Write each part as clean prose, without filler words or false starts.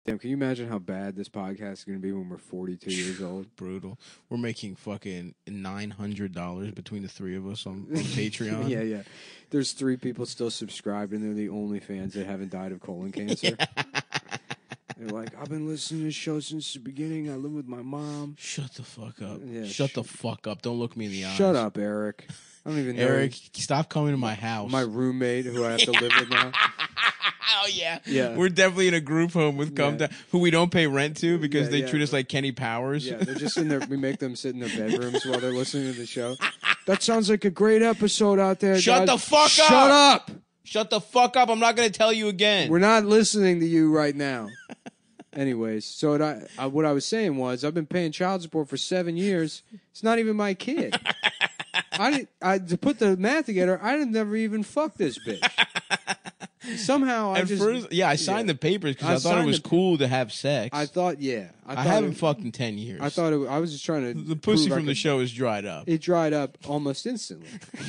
Damn, can you imagine how bad this podcast is going to be when we're 42 years old? Brutal. We're making fucking $900 between the three of us on Patreon. Yeah. There's 3 people still subscribed, and they're the only fans that haven't died of colon cancer. They're like, I've been listening to this show since the beginning. I live with my mom. Shut the fuck up. Yeah, Shut the fuck up. Don't look me in the eyes. Shut up, Eric. I don't even know. Eric, stop coming to my house. My roommate, who I have to live with now. Oh, yeah. Yeah. We're definitely in a group home with who we don't pay rent to because they treat us like Kenny Powers. Yeah, they're just in there. We make them sit in their bedrooms while they're listening to the show. That sounds like a great episode out there, Shut guys. the fuck up. Shut up. Shut the fuck up. I'm not going to tell you again. We're not listening to you right now. Anyways, so what I was saying was I've been paying child support for 7 years. It's not even my kid. To put the math together, I never even fucked this bitch. Somehow I signed the papers because I thought it was cool to have sex. I thought, I haven't fucked in 10 years. I thought I was just trying to. The pussy from the show is dried up. It dried up almost instantly.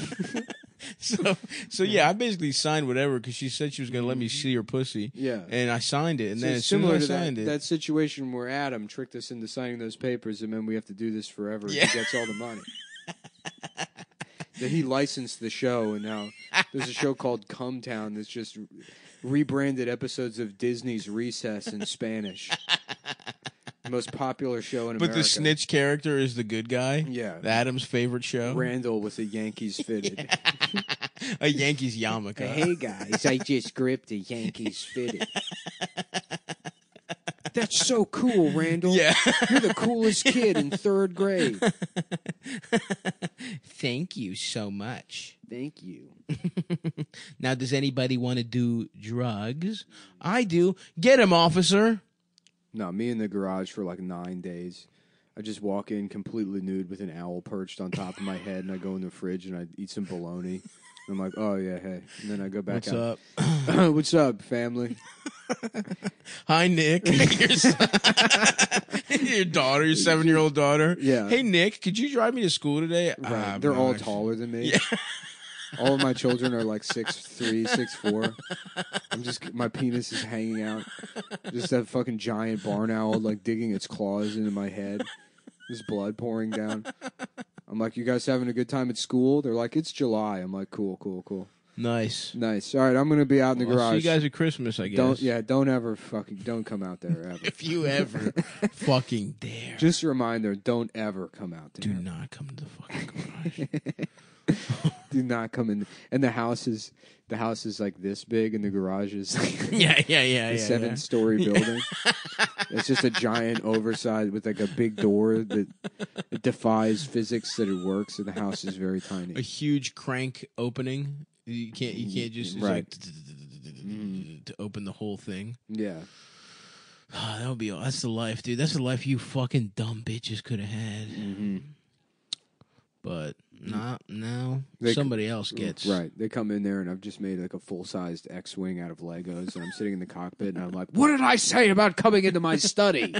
So yeah, I basically signed whatever because she said she was going to let me see her pussy. Yeah, and I signed it, and then as soon similar as to I signed it, that situation where Adam tricked us into signing those papers, and then we have to do this forever. Yeah. He gets all the money. That he licensed the show, and now there's a show called Cum Town that's just rebranded episodes of Disney's Recess in Spanish. The most popular show in America. But the snitch character is the good guy. Yeah, Adam's favorite show. Randall with a Yankees fitted. A Yankees yarmulke. Hey guys, I just gripped a Yankees fitted. That's so cool, Randall. Yeah. You're the coolest kid in 3rd grade. Thank you so much. Thank you. Now, does anybody want to do drugs? I do. Get him, officer. No, me in the garage for like 9 days. I just walk in completely nude with an owl perched on top of my head, and I go in the fridge and I eat some bologna. I'm like, oh, yeah, hey. And then I go back out. What's up? What's up, family? Hi, Nick. Your daughter, your 7-year-old daughter. Yeah. Hey, Nick, could you drive me to school today? Right. They're all taller than me. Yeah. All of my children are like 6'3", 6'4". My penis is hanging out. Just that fucking giant barn owl like digging its claws into my head. There's blood pouring down. I'm like, you guys having a good time at school? They're like, it's July. I'm like, cool. Nice. All right, I'm gonna be out in the garage. See you guys at Christmas, I guess. Don't come out there ever. If you ever fucking dare. Just a reminder, don't ever come out there. Do not come to the fucking garage. Do not come in. And the house is like this big, and the garage is yeah. a 7-story building. It's just a giant oversized with like a big door that it defies physics that it works, and the house is very tiny. A huge crank opening. You can't just right. To open the whole thing. Yeah. That would be. That's the life, dude. That's the life you fucking dumb bitches could have had. Mm-hmm. But not now. Somebody else gets. Right. They come in there, and I've just made like a full-sized X-Wing out of Legos, and I'm sitting in the cockpit, and I'm like, what did I say about coming into my study?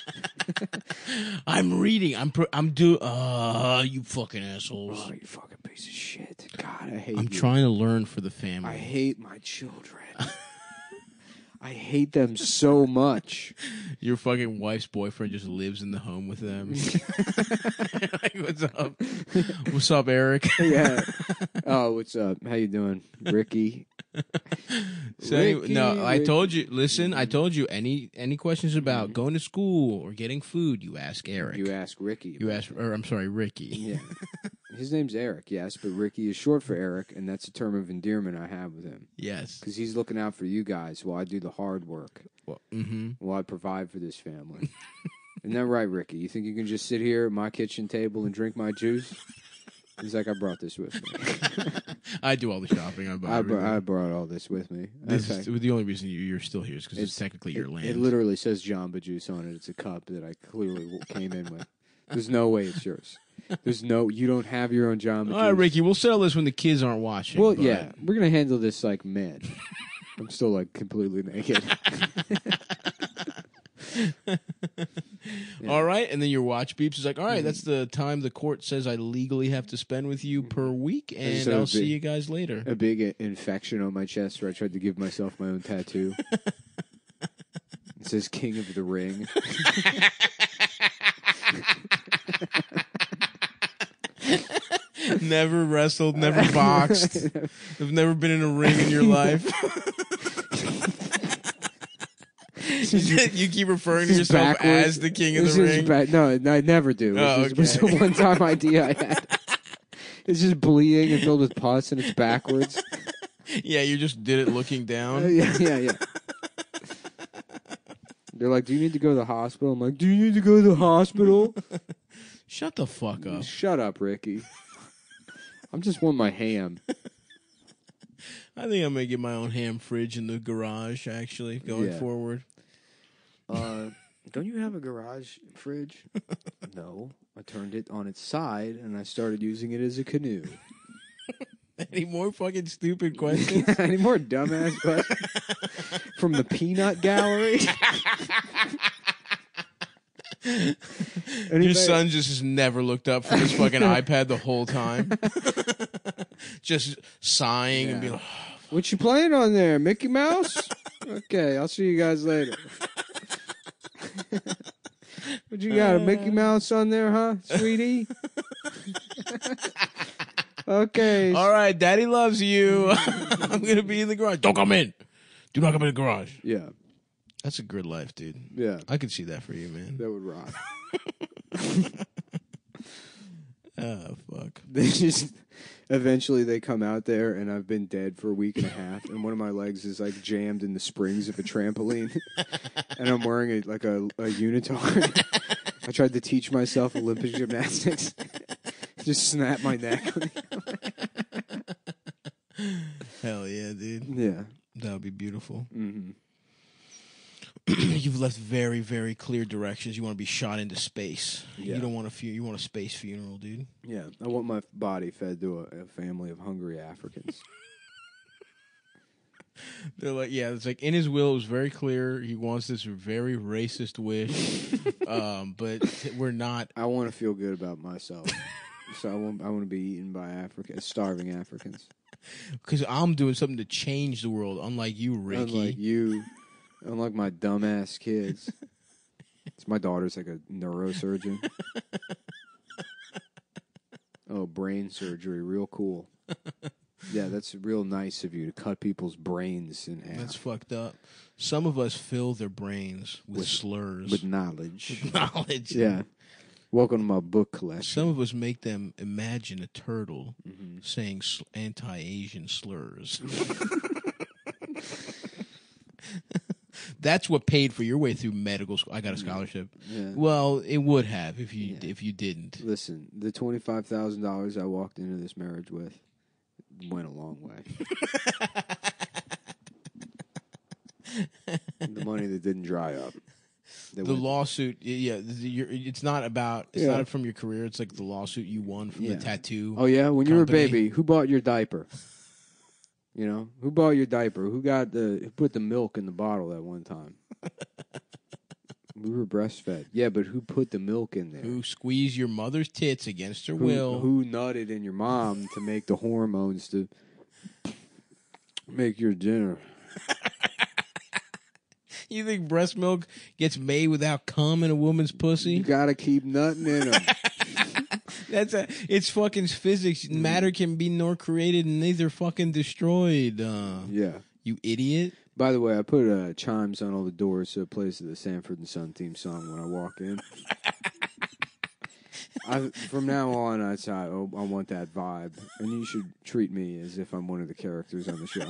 I'm reading. You fucking assholes. Oh, you fucking piece of shit. God, I hate I'm you. trying to learn for the family. I hate my children. I hate them so much. Your fucking wife's boyfriend just lives in the home with them. Like, what's up? What's up, Eric? Yeah. Oh, what's up? How you doing, Ricky? I told you. Listen, I told you. Any questions about going to school or getting food, you ask Eric. You ask Ricky. Ricky. Yeah. His name's Eric, yes, but Ricky is short for Eric, and that's a term of endearment I have with him. Yes. Because he's looking out for you guys while I do the hard work. While I provide for this family. Isn't that right, Ricky? You think you can just sit here at my kitchen table and drink my juice? He's like, I brought this with me. I do all the shopping. I brought all this with me. The only reason you're still here is because it's technically your land. It literally says Jamba Juice on it. It's a cup that I clearly came in with. There's no way it's yours. You don't have your own Jamba Juice. All right, Ricky, we'll settle this when the kids aren't watching. Well, yeah, we're going to handle this like men. I'm still like completely naked. Yeah. All right, and then your watch beeps is like, all right, that's the time the court says I legally have to spend with you per week, and I'll see you guys later. A big infection on my chest where I tried to give myself my own tattoo. It says King of the Ring. Never wrestled, never boxed. Have never been in a ring in your life. You keep referring to yourself as the King of the Ring? No, I never do. It was a one-time idea I had. It's just bleeding and filled with pus, and it's backwards. Yeah, you just did it looking down. Yeah. They're like, do you need to go to the hospital? I'm like, do you need to go to the hospital? Shut the fuck up. Shut up, Ricky. I'm just want my ham. I think I'm going to get my own ham fridge in the garage, actually, going forward. Don't you have a garage fridge? No. I turned it on its side, and I started using it as a canoe. Any more fucking stupid questions? Any more dumbass questions? From the peanut gallery? Your son just has never looked up from his fucking iPad the whole time. Just sighing and being like, oh, what you playing on there, Mickey Mouse? Okay, I'll see you guys later. What you got, a Mickey Mouse on there, huh, sweetie? Okay. All right, Daddy loves you. I'm going to be in the garage. Don't come in. Do not come in the garage. Yeah. That's a good life, dude. Yeah. I could see that for you, man. That would rock. Oh, fuck. They just... Eventually, they come out there, and I've been dead for a week and a half, and one of my legs is, like, jammed in the springs of a trampoline, and I'm wearing, a unitard. I tried to teach myself Olympic gymnastics. Just snap my neck. Hell yeah, dude. Yeah. That would be beautiful. Mm-hmm. You've left very, very clear directions. You want to be shot into space. Yeah. You don't want you want a space funeral, dude. Yeah, I want my body fed to a family of hungry Africans. They're like, yeah, it's like in his will, it was very clear. He wants this very racist wish, but we're not. I want to feel good about myself, so I want to be eaten by starving Africans. Because I'm doing something to change the world, unlike you, Ricky. Unlike you. Unlike my dumbass kids. My daughter's like a neurosurgeon. Oh, brain surgery. Real cool. Yeah, that's real nice of you to cut people's brains in half. That's fucked up. Some of us fill their brains with slurs. With knowledge. With knowledge. Yeah. Welcome to my book collection. Some of us make them imagine a turtle saying anti-Asian slurs. That's what paid for your way through medical school. I got a scholarship. Yeah. Well, it would have if you didn't. Listen, the $25,000 I walked into this marriage with went a long way. The money that didn't dry up. The lawsuit, it's not about. It's not from your career. It's like the lawsuit you won from the tattoo. Oh yeah, when you were a baby, who bought your diaper? You know, who bought your diaper? Who put the milk in the bottle at one time? We were breastfed. Yeah, but who put the milk in there? Who squeezed your mother's tits against her will? Who nutted in your mom to make the hormones to make your dinner? You think breast milk gets made without cum in a woman's pussy? You gotta keep nutting in them. It's fucking physics. Matter can be nor created and neither fucking destroyed. Yeah. You idiot. By the way, I put chimes on all the doors so it plays the Sanford and Son theme song when I walk in. From now on, I want that vibe. And you should treat me as if I'm one of the characters on the show.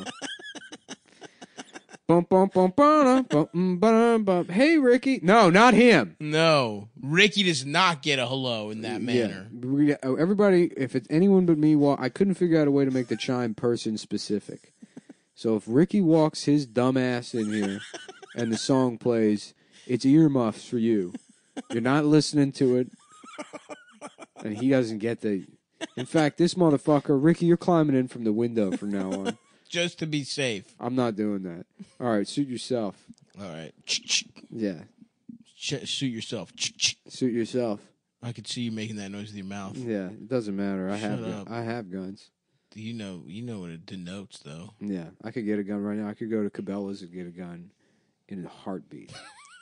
Hey, Ricky. No, not him. No. Ricky does not get a hello in that manner. Yeah. Everybody, if it's anyone but me, I couldn't figure out a way to make the chime person specific. So if Ricky walks his dumb ass in here and the song plays, it's earmuffs for you. You're not listening to it. And he doesn't get the... In fact, this motherfucker, Ricky, you're climbing in from the window from now on. Just to be safe. I'm not doing that. All right, suit yourself. All right. Yeah. Suit yourself. Suit yourself. I could see you making that noise with your mouth. Yeah, it doesn't matter. I have guns. You know what it denotes, though. Yeah, I could get a gun right now. I could go to Cabela's and get a gun in a heartbeat.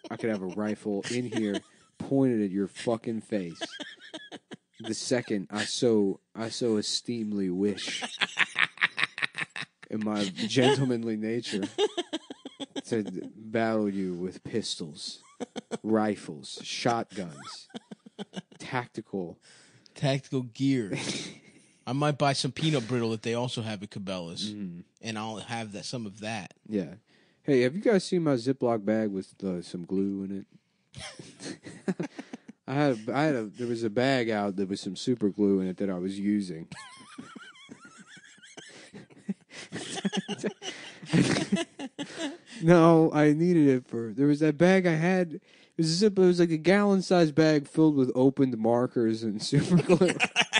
I could have a rifle in here pointed at your fucking face. The second I so esteemly wish in my gentlemanly nature to battle you with pistols, rifles, shotguns, tactical gear. I might buy some peanut brittle that they also have at Cabela's, and I'll have some of that. Yeah. Hey, have you guys seen my Ziploc bag with some glue in it? There was a bag out that was some super glue in it that I was using. No, I needed it there was that bag I had. It was like a gallon-sized bag filled with opened markers and super glue.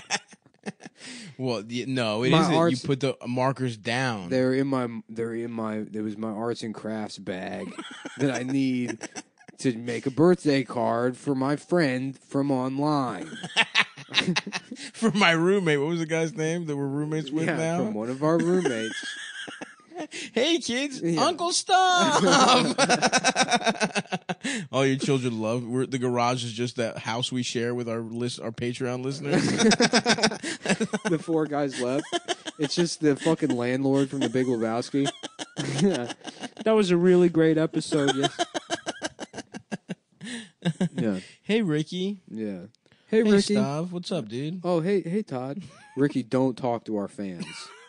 Well, no, it isn't. You put the markers down. There was my arts and crafts bag that I need to make a birthday card for my friend from online. For my roommate. What was the guy's name that we're roommates with now? From one of our roommates. Hey, kids, Uncle Stop! All your children love. The garage is just that house we share with our Patreon listeners. The four guys left. It's just the fucking landlord from The Big Lebowski. That was a really great episode. Yes. Yeah. Hey, Ricky. Yeah. Hey, Ricky. Stav. What's up, dude? Oh, hey, Todd. Ricky, don't talk to our fans.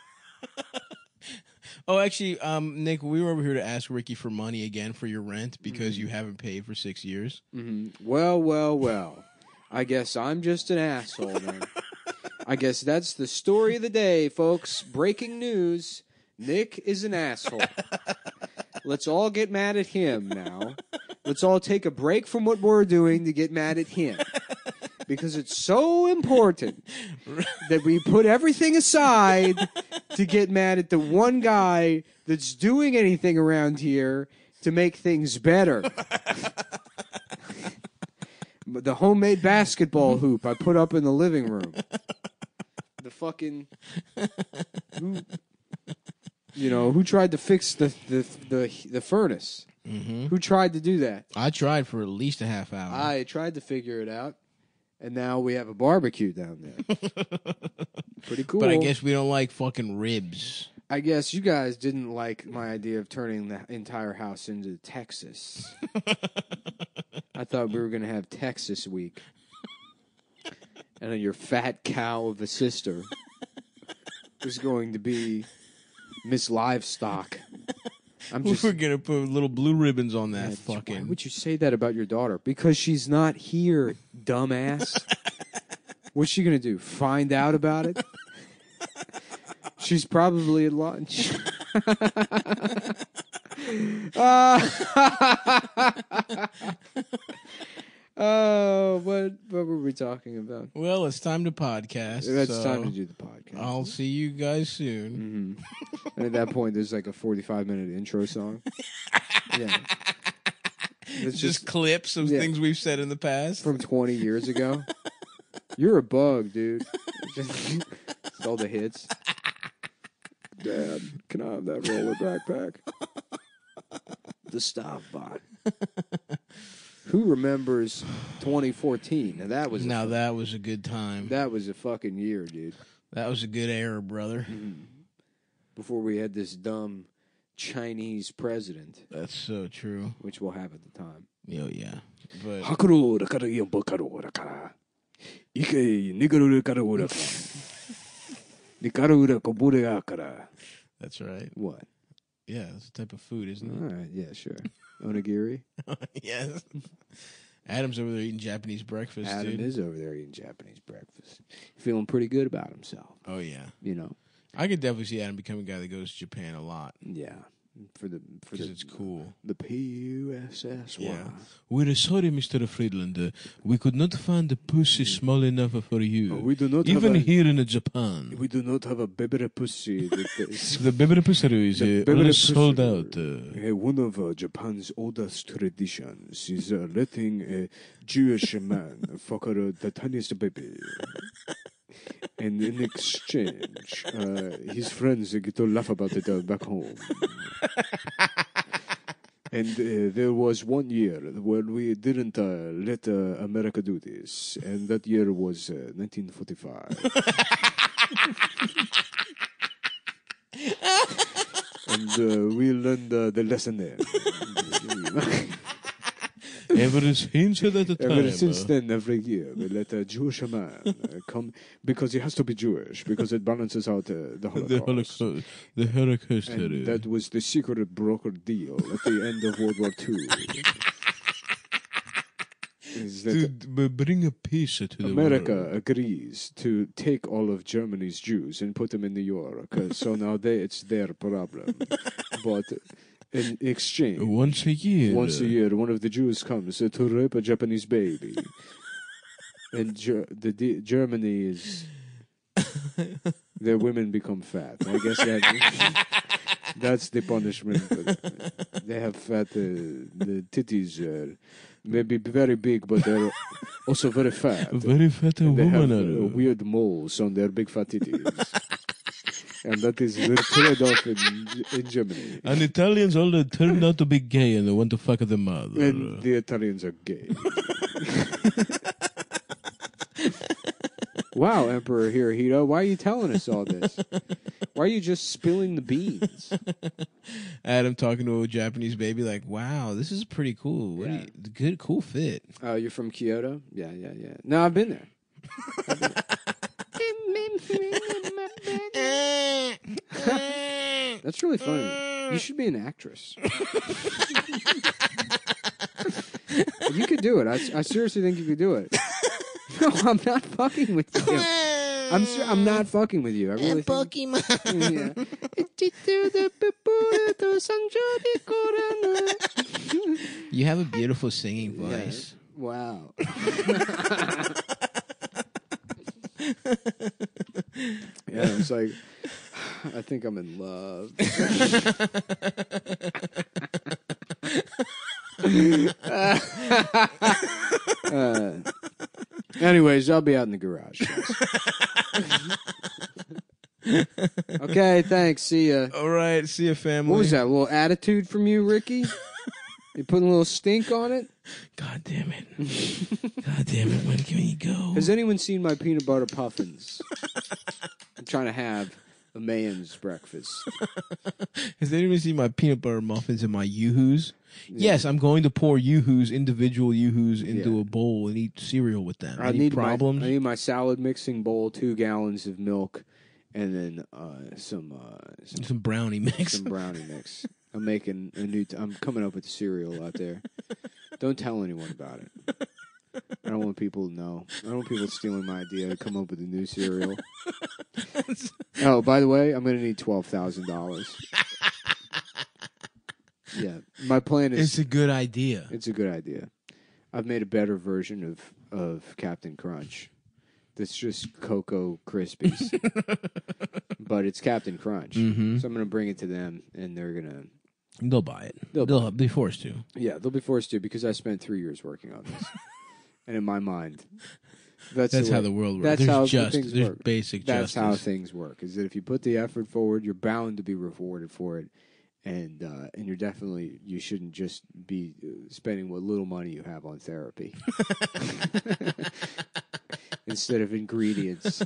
Oh, actually, Nick, we were over here to ask Ricky for money again for your rent because you haven't paid for 6 years. Mm-hmm. Well. I guess I'm just an asshole, man. I guess that's the story of the day, folks. Breaking news. Nick is an asshole. Let's all get mad at him now. Let's all take a break from what we're doing to get mad at him. Because it's so important that we put everything aside to get mad at the one guy that's doing anything around here to make things better. The homemade basketball hoop I put up in the living room. The fucking... Who tried to fix the furnace? Mm-hmm. Who tried to do that? I tried for at least a half hour. I tried to figure it out. And now we have a barbecue down there. Pretty cool. But I guess we don't like fucking ribs. I guess you guys didn't like my idea of turning the entire house into Texas. I thought we were going to have Texas week. And then your fat cow of a sister was going to be Miss Livestock. We're going to put little blue ribbons on that fucking... Why would you say that about your daughter? Because she's not here, dumbass. What's she going to do? Find out about it? She's probably at lunch. Oh, what were we talking about? Well, it's time to podcast. It's time to do the podcast. I'll see you guys soon. Mm-hmm. And at that point, there's like a 45-minute intro song. Yeah. It's just clips of things we've said in the past. From 20 years ago. You're a bug, dude. Just all the hits. Dad, can I have that roller backpack? The Stop Bot. Who remembers 2014? That was a good time. That was a fucking year, dude. That was a good era, brother. Mm-hmm. Before we had this dumb Chinese president. That's so true. Which we'll have at the time. Oh, yeah. But... That's right. What? Yeah, it's a type of food, isn't it? All right, yeah, sure. Onigiri? Yes. Adam's over there eating Japanese breakfast, Adam dude. is over there eating Japanese breakfast. Feeling pretty good about himself. Oh, yeah. You know. I could definitely see Adam becoming a guy that goes to Japan a lot. Yeah. Because it's cool. The PUSSY. Yeah. We're sorry, Mr. Friedlander. We could not find a pussy small enough for you. We do not even here in Japan. We do not have a baby pussy. The baby pussy is sold out. One of Japan's oldest traditions is letting a Jewish man fuck the tiniest baby. And in exchange, his friends get to laugh about it back home. And there was 1 year when we didn't let America do this, and that year was 1945. And we learned the lesson there. Ever since that time. Ever since then, every year, we let a Jewish man come, because he has to be Jewish, because it balances out the Holocaust. The Holocaust. And that was the secret broker deal at the end of World War II. Is that to bring a peace to the America world. agrees to take all of Germany's Jews and put them in New York. So now it's their problem. But in exchange, Once a year, one of the Jews comes to rape a Japanese baby. And Germany is... Their women become fat. I guess that's the punishment. They have fat... the titties may be very big, but they're also very fat. Very fat They have woman. weird moles on their big fat titties. And that is the trade-off in Germany. And Italians all turned out to be gay and they want to fuck the mother. And the Italians are gay. Wow, Emperor Hirohito, why are you telling us all this? Why are you just spilling the beans? Adam talking to a Japanese baby like, wow, this is pretty cool. What Yeah. good, cool fit. Oh, you're from Kyoto? Yeah. No, I've been there. That's really funny. You should be an actress. You could do it. I seriously think you could do it. No, I'm not fucking with you. I'm not fucking with you. I really think... Yeah. You have a beautiful singing voice. Yeah. Wow. Yeah, it's like, I think I'm in love. Anyways, I'll be out in the garage. Okay, thanks. See ya. All right, see ya, family. What was that? A little attitude from you, Ricky? You putting a little stink on it? God damn it. God damn it, when can you go? Has anyone seen my peanut butter puffins? I'm trying to have a man's breakfast. Has anyone seen my peanut butter muffins and my Yoo-Hoos? Yeah. Yes, I'm going to pour Yoo-Hoos, individual Yoo-Hoos, into a bowl and eat cereal with them. I need my salad mixing bowl, 2 gallons of milk, and then some brownie mix. Some brownie mix. I'm making I'm coming up with a cereal out there. Don't tell anyone about it. I don't want people to know. I don't want people stealing my idea to come up with a new cereal. Oh, by the way, I'm going to need $12,000. Yeah, my plan is... It's a good idea. It's a good idea. I've made a better version of Captain Crunch. That's just Cocoa Krispies. But it's Captain Crunch. Mm-hmm. So I'm going to bring it to them, and they're going to... They'll buy it. They'll be forced to. Yeah, they'll be forced to because I spent 3 years working on this. And in my mind, that's how the world works. That's how things things there's work. basic That's justice. how things work. Is that if you put the effort forward, you're bound to be rewarded for it, and you shouldn't just be spending what little money you have on therapy instead of ingredients.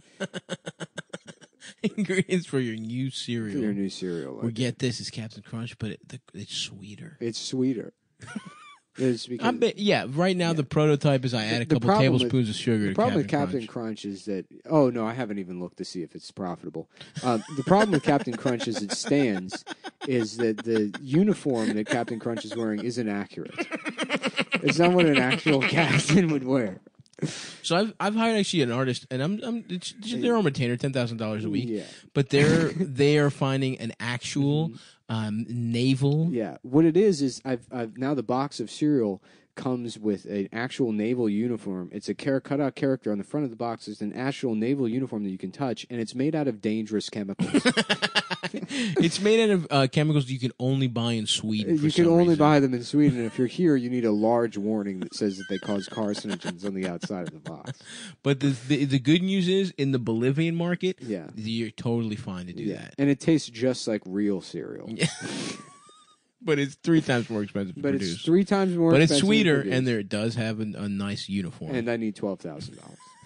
Ingredients for your new cereal. For your new cereal. We get this is Captain Crunch, but it's sweeter. It's sweeter. It's because, right now the prototype is I add a couple tablespoons of sugar. The problem with Captain Crunch is that I haven't even looked to see if it's profitable. The problem with Captain Crunch as it stands is that the uniform that Captain Crunch is wearing isn't accurate. It's not what an actual captain would wear. So I've hired actually an artist, and they're on retainer, $10,000 a week. Yeah. But they are finding an actual naval. Yeah, what it is I've now the box of cereal comes with an actual naval uniform. It's a cutout character on the front of the box. It's an actual naval uniform that you can touch, and it's made out of dangerous chemicals. It's made out of chemicals you can only buy in Sweden. You can only buy them in Sweden, and if you're here, you need a large warning that says that they cause carcinogens on the outside of the box. But the good news is, in the Bolivian market, you're totally fine to do that. And it tastes just like real cereal. But it's 3 times more expensive to But produce. it's 3 times more But expensive it's to sweeter, produce. and it does have a nice uniform. And I need $12,000.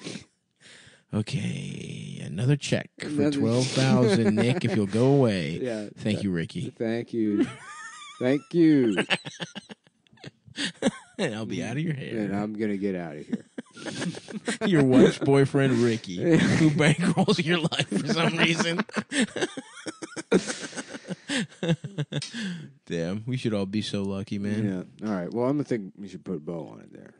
Okay, another check for Another- $12,000, Nick. If you'll go away, Yeah. thank you, Ricky. Thank you. Thank you. And I'll be out of your And hair. I'm going to get out of here. Your wife's boyfriend, Ricky, who bankrolls your life for some reason. Damn, we should all be so lucky, man. Yeah. All right. Well, I'm going to think we should put a bow on it there.